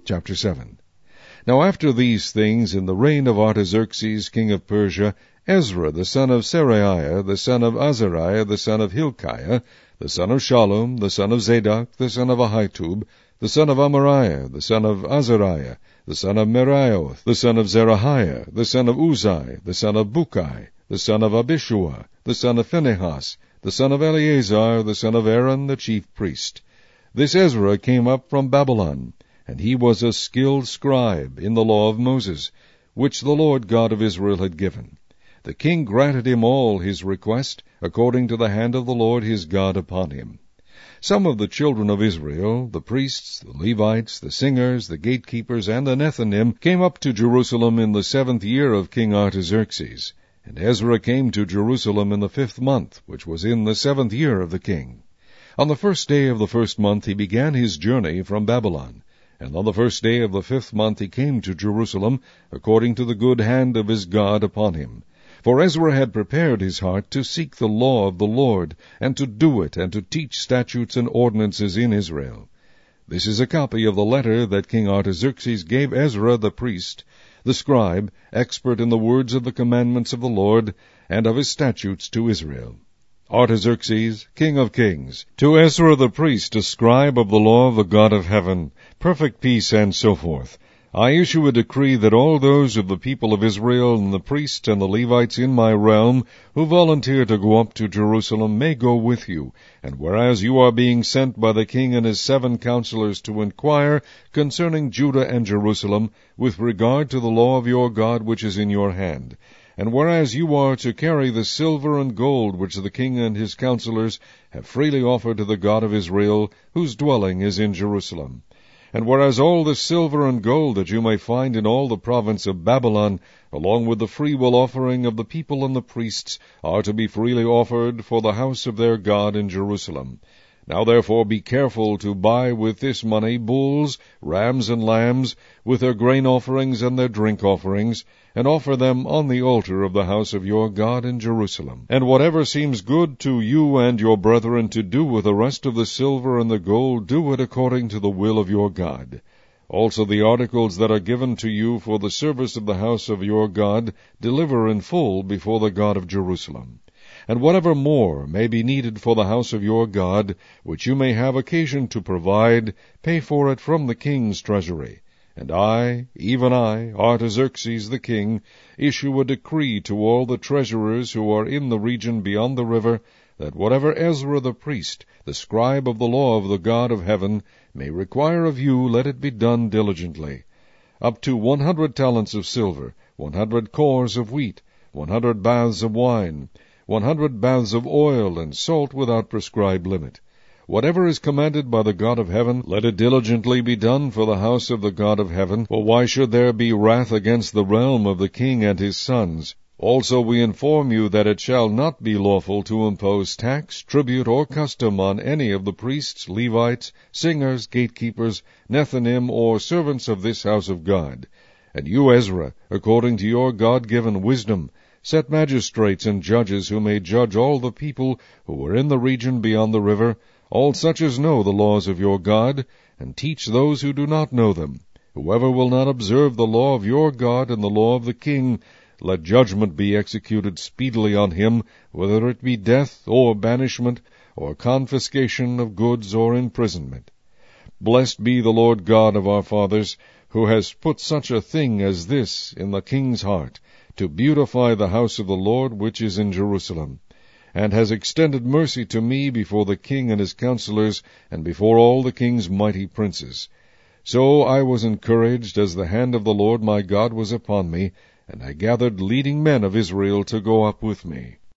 Chapter 7. Now after these things, in the reign of Artaxerxes king of Persia, Ezra the son of Seraiah, the son of Azariah, the son of Hilkiah, the son of Shallum, the son of Zadok, the son of Ahitub, the son of Amariah, the son of Azariah, the son of Meraioth, the son of Zerahiah, the son of Uzai, the son of Bukai, the son of Abishua, the son of Phinehas, the son of Eleazar, the son of Aaron, the chief priest. This Ezra came up from Babylon, and he was a skilled scribe in the law of Moses, which the Lord God of Israel had given. The king granted him all his request, according to the hand of the Lord his God upon him. Some of the children of Israel, the priests, the Levites, the singers, the gatekeepers, and the Nethinim, came up to Jerusalem in the 7th year of King Artaxerxes. And Ezra came to Jerusalem in the 5th month, which was in the 7th year of the king. On the 1st day of the 1st month he began his journey from Babylon. And on the 1st day of the 5th month he came to Jerusalem, according to the good hand of his God upon him. For Ezra had prepared his heart to seek the law of the Lord, and to do it, and to teach statutes and ordinances in Israel. This is a copy of the letter that King Artaxerxes gave Ezra the priest, the scribe, expert in the words of the commandments of the Lord, and of his statutes to Israel. Artaxerxes, king of kings, to Ezra the priest, a scribe of the law of the God of heaven, perfect peace, and so forth. I issue a decree that all those of the people of Israel and the priests and the Levites in my realm who volunteer to go up to Jerusalem may go with you, and whereas you are being sent by the king and his 7 counselors to inquire concerning Judah and Jerusalem with regard to the law of your God which is in your hand, and whereas you are to carry the silver and gold which the king and his counselors have freely offered to the God of Israel, whose dwelling is in Jerusalem, and whereas all the silver and gold that you may find in all the province of Babylon, along with the freewill offering of the people and the priests, are to be freely offered for the house of their God in Jerusalem. Now therefore be careful to buy with this money bulls, rams, and lambs, with their grain offerings and their drink offerings, and offer them on the altar of the house of your God in Jerusalem. And whatever seems good to you and your brethren to do with the rest of the silver and the gold, do it according to the will of your God. Also the articles that are given to you for the service of the house of your God, deliver in full before the God of Jerusalem. And whatever more may be needed for the house of your God, which you may have occasion to provide, pay for it from the king's treasury. And I, even I, Artaxerxes the king, issue a decree to all the treasurers who are in the region beyond the river, that whatever Ezra the priest, the scribe of the law of the God of heaven, may require of you, let it be done diligently. Up to 100 talents of silver, 100 cors of wheat, 100 baths of wine, 100 baths of oil and salt without prescribed limit. Whatever is commanded by the God of heaven, let it diligently be done for the house of the God of heaven, for why should there be wrath against the realm of the king and his sons? Also we inform you that it shall not be lawful to impose tax, tribute, or custom on any of the priests, Levites, singers, gatekeepers, Nethinim, or servants of this house of God. And you, Ezra, according to your God-given wisdom, set magistrates and judges who may judge all the people who are in the region beyond the river, all such as know the laws of your God, and teach those who do not know them. Whoever will not observe the law of your God and the law of the king, let judgment be executed speedily on him, whether it be death, or banishment, or confiscation of goods, or imprisonment. Blessed be the Lord God of our fathers, who has put such a thing as this in the king's heart, to beautify the house of the Lord which is in Jerusalem, and has extended mercy to me before the king and his counselors, and before all the king's mighty princes. So I was encouraged, as the hand of the Lord my God was upon me, and I gathered leading men of Israel to go up with me.